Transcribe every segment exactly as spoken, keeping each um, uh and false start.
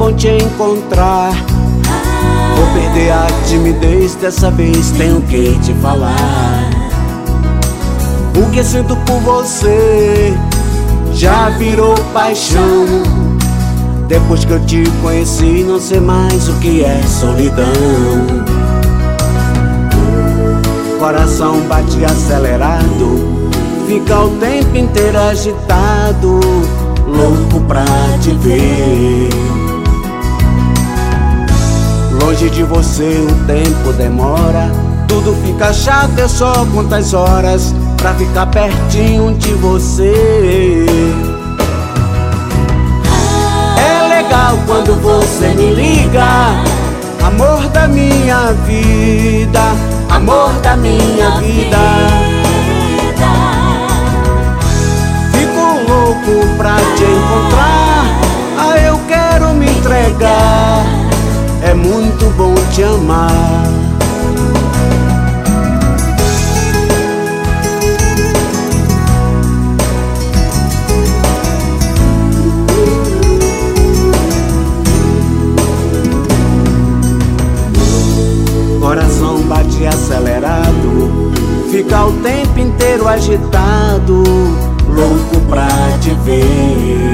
bom te encontrar. Vou perder a timidez, dessa vez tenho que te falar. O que sinto por você já virou paixão. Depois que eu te conheci, não sei mais o que é solidão. Coração bate acelerado, fica o tempo inteiro agitado, louco pra te ver. Longe de você o tempo demora, tudo fica chato, eu só conto as horas pra ficar pertinho de você. É legal quando você me liga, amor da minha vida, amor da minha vida. Fico louco pra te encontrar, ah, eu quero me entregar. É muito bom te amar. Coração bate acelerado, fica o tempo inteiro agitado, louco pra te ver.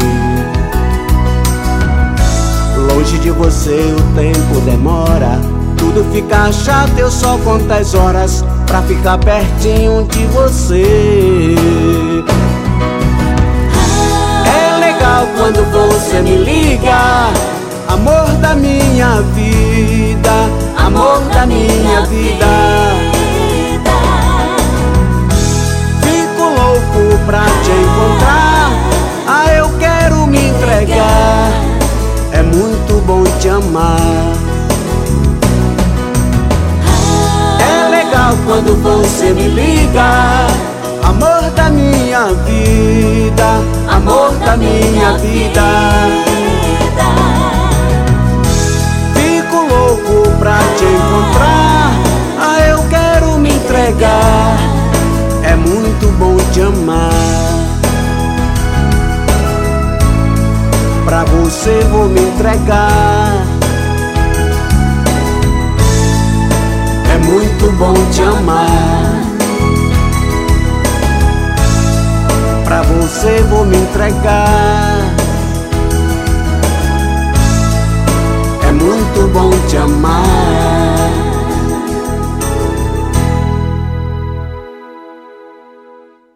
Longe de você o tempo demora, tudo fica chato, eu só conto as horas pra ficar pertinho de você. É legal quando você me liga, amor da minha vida, amor da minha vida. Fico louco pra te encontrar, ah, eu quero me entregar. É muito bom te amar. É legal quando você me liga, amor da minha vida, amor da minha vida. Fico louco pra te encontrar, ah, eu quero me entregar. É muito bom te amar. Pra você vou me entregar. É muito bom te amar. Pra você vou me entregar. É muito bom te amar.